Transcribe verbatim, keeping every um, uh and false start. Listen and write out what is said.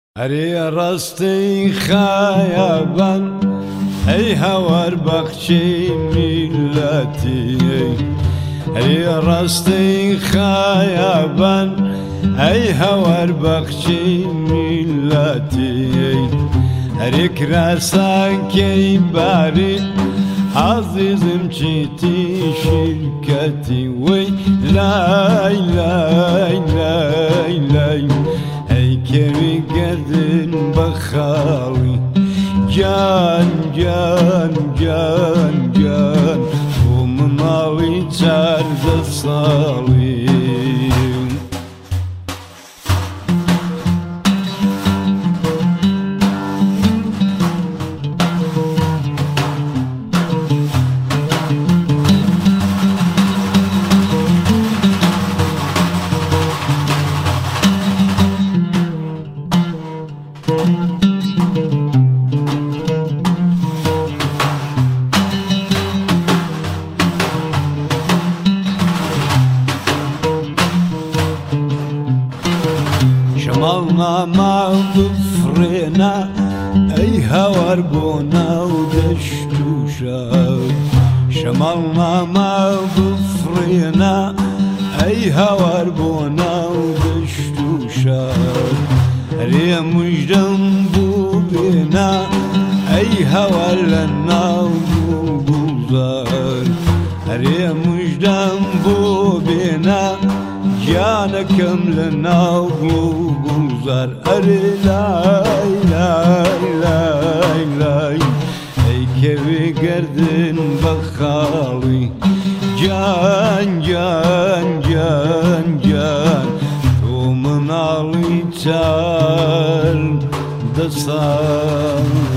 هەرێ ڕاستی خایەبان ئەی هەوار بەخشی میلەتی هەرێ ڕاستی خایەبان ئەی هەوار بەخشی میلەتی هەرێ کراسانکەی باری عزیزم چیتی شرکتی وی لای لای لای لای ای کەوی گردن بەخاوی جان جان جان جان بۆ مناڵی چاردە ساڵی شەماڵ ماڵ بفڕێنە ئەی هەوار بۆ ناو دەشت و شار شەماڵ ماڵ بفڕێنە ئەی هەوار بۆ ناو دەشت و شار هەرێ موژدەم بوو بێنە ئەی هەوار لە ناو گوڵزار هەرێ موژدەم بوو بێنە گیانەکەم لە ناو گوڵزار ئەرێ لای لای لای لای ئەی کەوێ گەردن بەخاڵی جان جان جان جان تۆ مناڵی چاردە ساڵ